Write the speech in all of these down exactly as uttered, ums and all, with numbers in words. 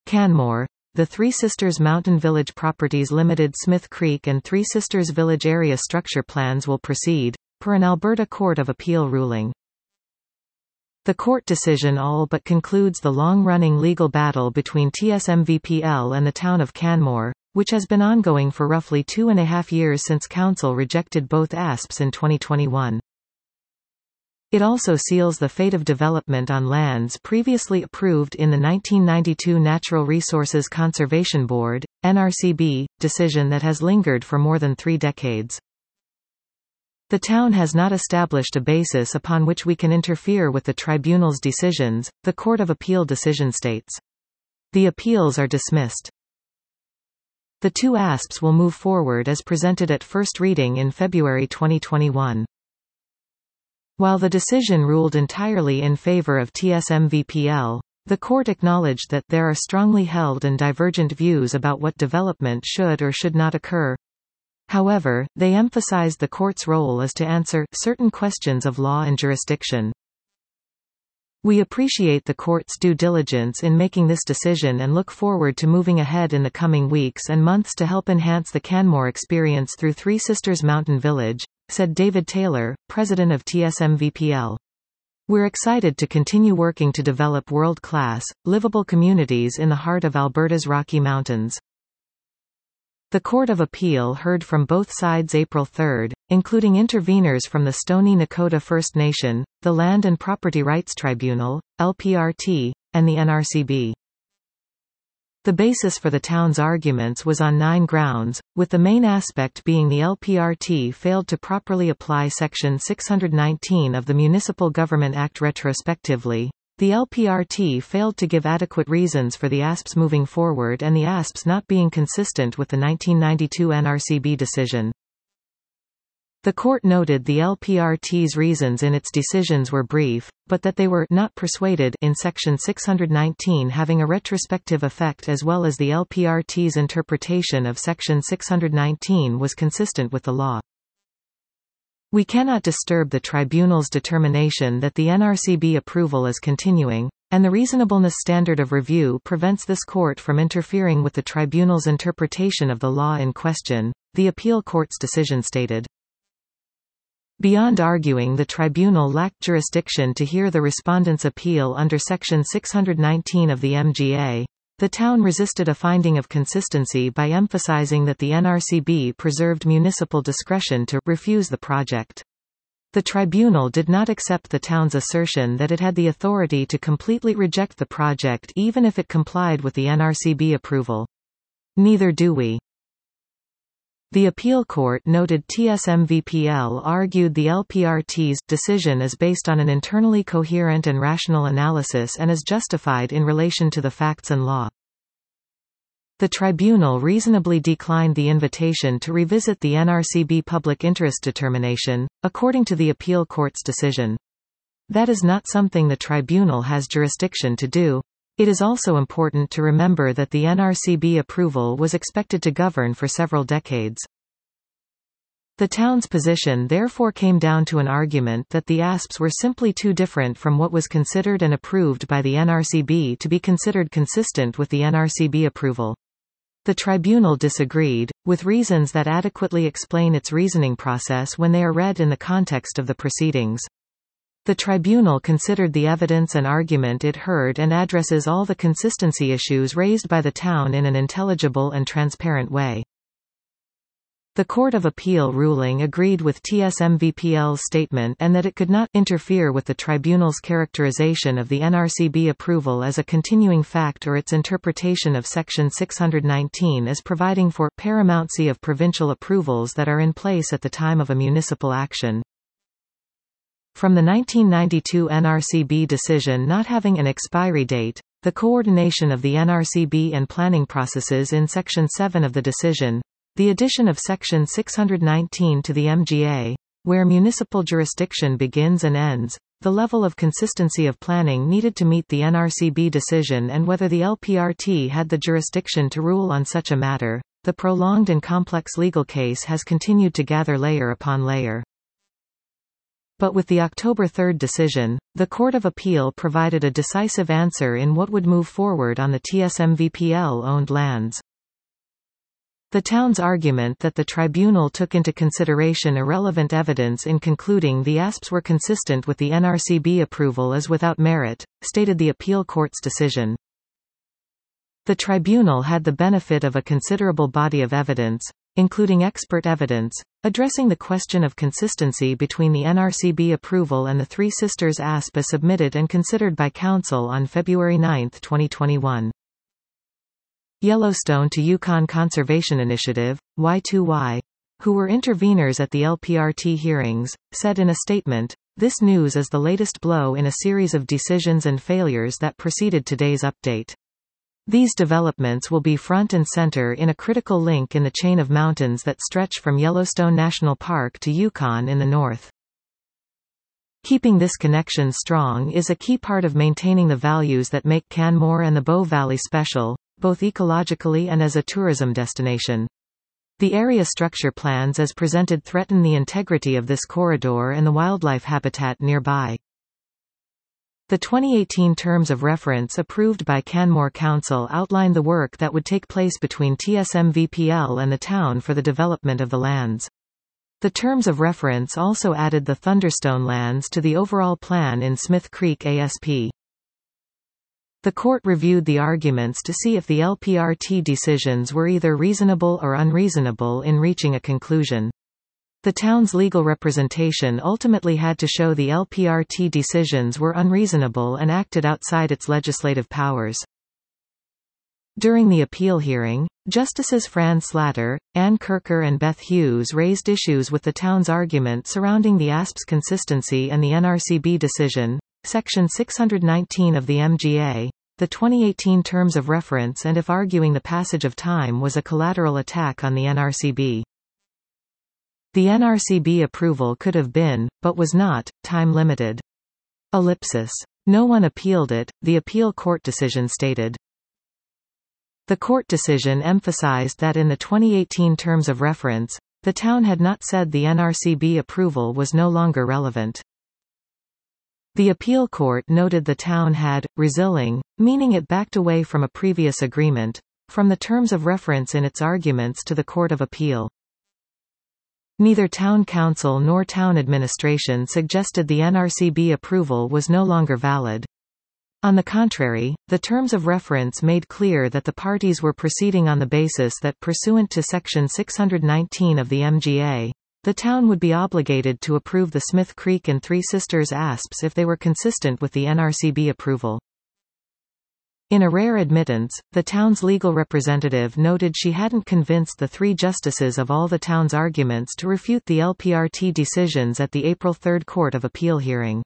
Canmore, the Three Sisters Mountain Village Properties Limited Smith Creek and Three Sisters Village Area Structure Plans will proceed, per an Alberta Court of Appeal ruling. The court decision all but concludes the long-running legal battle between T S M V P L and the town of Canmore, which has been ongoing for roughly two and a half years since Council rejected both A S Ps in twenty twenty-one. It also seals the fate of development on lands previously approved in the nineteen ninety-two Natural Resources Conservation Board, N R C B, decision that has lingered for more than three decades. The town has not established a basis upon which we can interfere with the tribunal's decisions, the Court of Appeal decision states. The appeals are dismissed. The two A S Ps will move forward as presented at first reading in February twenty twenty-one. While the decision ruled entirely in favor of T S M V P L, the court acknowledged that there are strongly held and divergent views about what development should or should not occur. However, they emphasized the court's role is to answer certain questions of law and jurisdiction. We appreciate the court's due diligence in making this decision and look forward to moving ahead in the coming weeks and months to help enhance the Canmore experience through Three Sisters Mountain Village, said David Taylor, president of T S M V P L. We're excited to continue working to develop world-class, livable communities in the heart of Alberta's Rocky Mountains. The Court of Appeal heard from both sides April third, including interveners from the Stoney Nakoda First Nation, the Land and Property Rights Tribunal, L P R T, and the N R C B. The basis for the town's arguments was on nine grounds, with the main aspect being the L P R T failed to properly apply Section six hundred nineteen of the Municipal Government Act retrospectively. The L P R T failed to give adequate reasons for the A S Ps moving forward and the A S Ps not being consistent with the nineteen ninety-two N R C B decision. The court noted the L P R T's reasons in its decisions were brief, but that they were not persuaded in Section six hundred nineteen having a retrospective effect, as well as the L P R T's interpretation of Section six hundred nineteen was consistent with the law. We cannot disturb the tribunal's determination that the N R C B approval is continuing, and the reasonableness standard of review prevents this court from interfering with the tribunal's interpretation of the law in question, the appeal court's decision stated. Beyond arguing the tribunal lacked jurisdiction to hear the respondent's appeal under Section six hundred nineteen of the M G A, the town resisted a finding of consistency by emphasizing that the N R C B preserved municipal discretion to refuse the project. The tribunal did not accept the town's assertion that it had the authority to completely reject the project even if it complied with the N R C B approval. Neither do we. The appeal court noted T S M V P L argued the L P R T's decision is based on an internally coherent and rational analysis and is justified in relation to the facts and law. The tribunal reasonably declined the invitation to revisit the N R C B public interest determination, according to the appeal court's decision. That is not something the tribunal has jurisdiction to do. It is also important to remember that the N R C B approval was expected to govern for several decades. The town's position therefore came down to an argument that the A S Ps were simply too different from what was considered and approved by the N R C B to be considered consistent with the N R C B approval. The tribunal disagreed, with reasons that adequately explain its reasoning process when they are read in the context of the proceedings. The tribunal considered the evidence and argument it heard and addresses all the consistency issues raised by the town in an intelligible and transparent way. The Court of Appeal ruling agreed with T S M V P L's statement and that it could not interfere with the tribunal's characterization of the N R C B approval as a continuing fact or its interpretation of Section six hundred nineteen as providing for paramountcy of provincial approvals that are in place at the time of a municipal action. From the nineteen ninety-two N R C B decision not having an expiry date, the coordination of the N R C B and planning processes in Section seven of the decision, the addition of Section six hundred nineteen to the M G A, where municipal jurisdiction begins and ends, the level of consistency of planning needed to meet the N R C B decision and whether the L P R T had the jurisdiction to rule on such a matter, the prolonged and complex legal case has continued to gather layer upon layer. But with the October third decision, the Court of Appeal provided a decisive answer in what would move forward on the T S M V P L-owned lands. The town's argument that the tribunal took into consideration irrelevant evidence in concluding the A S Ps were consistent with the N R C B approval is without merit, stated the appeal court's decision. The tribunal had the benefit of a considerable body of evidence, including expert evidence, addressing the question of consistency between the N R C B approval and the Three Sisters A S P A submitted and considered by Council on February ninth twenty twenty-one. Yellowstone to Yukon Conservation Initiative, Y two Y, who were interveners at the L P R T hearings, said in a statement, "This news is the latest blow in a series of decisions and failures that preceded today's update. These developments will be front and center in a critical link in the chain of mountains that stretch from Yellowstone National Park to Yukon in the north. Keeping this connection strong is a key part of maintaining the values that make Canmore and the Bow Valley special, both ecologically and as a tourism destination. The area structure plans as presented threaten the integrity of this corridor and the wildlife habitat nearby." The twenty eighteen Terms of Reference approved by Canmore Council outlined the work that would take place between T S M V P L and the town for the development of the lands. The Terms of Reference also added the Thunderstone lands to the overall plan in Smith Creek A S P. The court reviewed the arguments to see if the L P R T decisions were either reasonable or unreasonable in reaching a conclusion. The town's legal representation ultimately had to show the L P R T decisions were unreasonable and acted outside its legislative powers. During the appeal hearing, Justices Fran Slatter, Ann Kirker and Beth Hughes raised issues with the town's argument surrounding the A S P's consistency and the N R C B decision, Section six hundred nineteen of the M G A, the twenty eighteen Terms of Reference, and if arguing the passage of time was a collateral attack on the N R C B. The N R C B approval could have been, but was not, time-limited. Ellipsis. No one appealed it, the appeal court decision stated. The court decision emphasized that in the twenty eighteen Terms of Reference, the town had not said the N R C B approval was no longer relevant. The appeal court noted the town had, resilling, meaning it backed away from a previous agreement, from the Terms of Reference in its arguments to the Court of Appeal. Neither town council nor town administration suggested the N R C B approval was no longer valid. On the contrary, the Terms of Reference made clear that the parties were proceeding on the basis that pursuant to Section six hundred nineteen of the M G A, the town would be obligated to approve the Smith Creek and Three Sisters A S Ps if they were consistent with the N R C B approval. In a rare admittance, the town's legal representative noted she hadn't convinced the three justices of all the town's arguments to refute the L P R T decisions at the April third Court of Appeal hearing.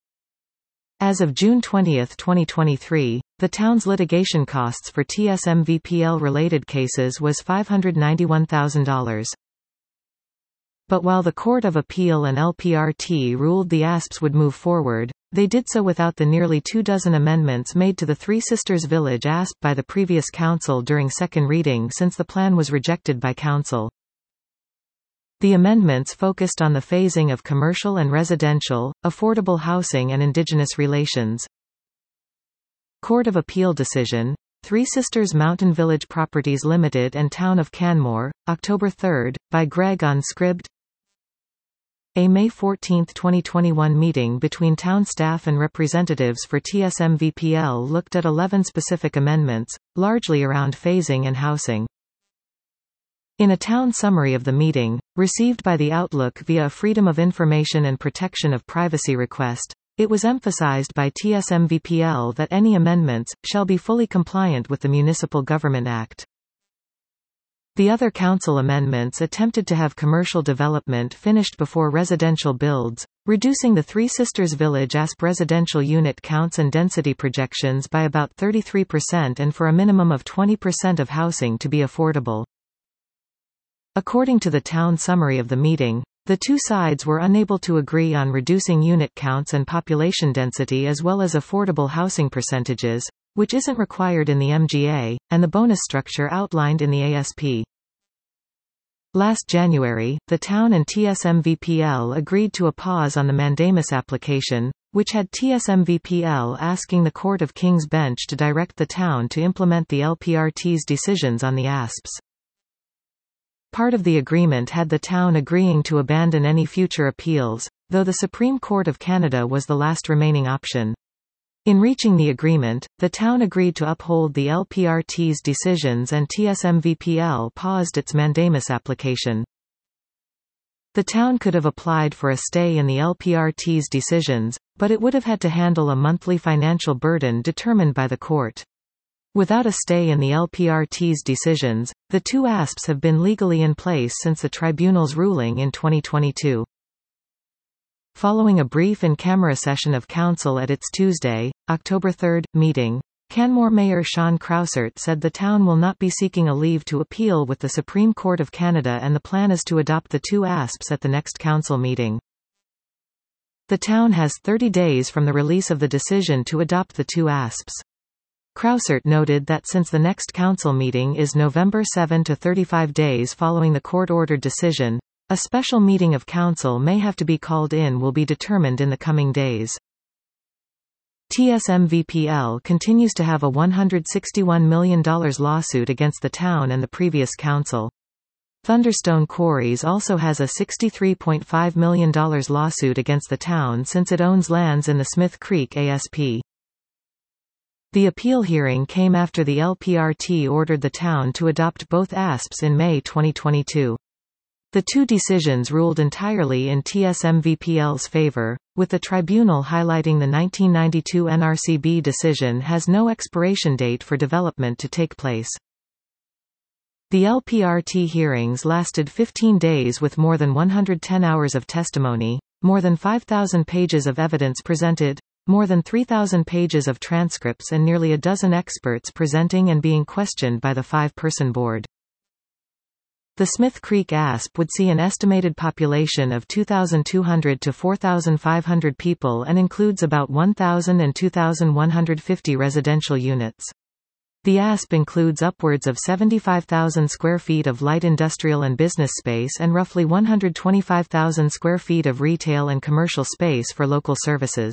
As of June twentieth twenty twenty-three, the town's litigation costs for T S M V P L-related cases was five hundred ninety-one thousand dollars. But while the Court of Appeal and L P R T ruled the A S Ps would move forward, they did so without the nearly two dozen amendments made to the Three Sisters Village A S P by the previous council during second reading since the plan was rejected by council. The amendments focused on the phasing of commercial and residential, affordable housing and indigenous relations. Court of Appeal decision, Three Sisters Mountain Village Properties Limited and Town of Canmore, October third, by Greg on Scribd. A May fourteenth twenty twenty-one meeting between town staff and representatives for T S M V P L looked at eleven specific amendments, largely around phasing and housing. In a town summary of the meeting, received by The Outlook via a Freedom of Information and Protection of Privacy request, it was emphasized by T S M V P L that any amendments shall be fully compliant with the Municipal Government Act. The other council amendments attempted to have commercial development finished before residential builds, reducing the Three Sisters Village A S P residential unit counts and density projections by about thirty-three percent and for a minimum of twenty percent of housing to be affordable. According to the town summary of the meeting, the two sides were unable to agree on reducing unit counts and population density as well as affordable housing percentages, which isn't required in the M G A, and the bonus structure outlined in the A S P. Last January, the town and T S M V P L agreed to a pause on the mandamus application, which had T S M V P L asking the Court of King's Bench to direct the town to implement the L P R T's decisions on the A S Ps. Part of the agreement had the town agreeing to abandon any future appeals, though the Supreme Court of Canada was the last remaining option. In reaching the agreement, the town agreed to uphold the L P R T's decisions and T S M V P L paused its mandamus application. The town could have applied for a stay in the L P R T's decisions, but it would have had to handle a monthly financial burden determined by the court. Without a stay in the L P R T's decisions, the two A S Ps have been legally in place since the tribunal's ruling in twenty twenty-two. Following a brief in-camera session of council at its Tuesday, October third, meeting, Canmore Mayor Sean Crousert said the town will not be seeking a leave to appeal with the Supreme Court of Canada and the plan is to adopt the two A S Ps at the next council meeting. The town has thirty days from the release of the decision to adopt the two A S Ps. Crousert noted that since the next council meeting is November seventh to thirty-five days following the court-ordered decision, a special meeting of council may have to be called in will be determined in the coming days. T S M V P L continues to have a one hundred sixty-one million dollars lawsuit against the town and the previous council. Thunderstone Quarries also has a sixty-three point five million dollars lawsuit against the town since it owns lands in the Smith Creek A S P. The appeal hearing came after the L P R T ordered the town to adopt both A S Ps in May twenty twenty-two. The two decisions ruled entirely in T S M V P L's favor, with the tribunal highlighting the nineteen ninety-two N R C B decision has no expiration date for development to take place. The L P R T hearings lasted fifteen days with more than one hundred ten hours of testimony, more than five thousand pages of evidence presented, more than three thousand pages of transcripts and nearly a dozen experts presenting and being questioned by the five-person board. The Smith Creek A S P would see an estimated population of two thousand two hundred to four thousand five hundred people and includes about one thousand and two thousand one hundred fifty residential units. The A S P includes upwards of seventy-five thousand square feet of light industrial and business space and roughly one hundred twenty-five thousand square feet of retail and commercial space for local services.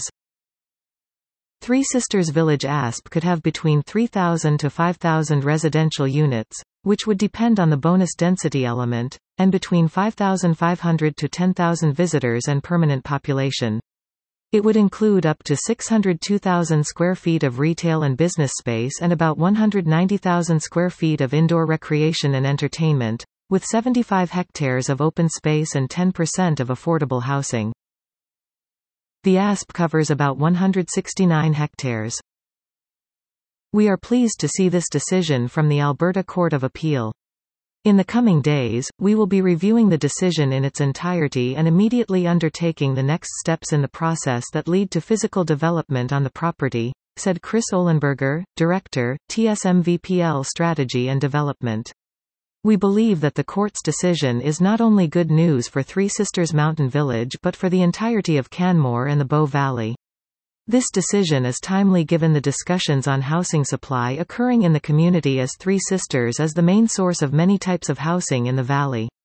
Three Sisters Village A S P could have between three thousand to five thousand residential units, which would depend on the bonus density element, and between five thousand five hundred to ten thousand visitors and permanent population. It would include up to six hundred two thousand square feet of retail and business space and about one hundred ninety thousand square feet of indoor recreation and entertainment, with seventy-five hectares of open space and ten percent of affordable housing. The A S P covers about one hundred sixty-nine hectares. We are pleased to see this decision from the Alberta Court of Appeal. In the coming days, we will be reviewing the decision in its entirety and immediately undertaking the next steps in the process that lead to physical development on the property, said Chris Ohlenberger, Director, T S M V P L Strategy and Development. We believe that the court's decision is not only good news for Three Sisters Mountain Village but for the entirety of Canmore and the Bow Valley. This decision is timely given the discussions on housing supply occurring in the community as Three Sisters is the main source of many types of housing in the valley.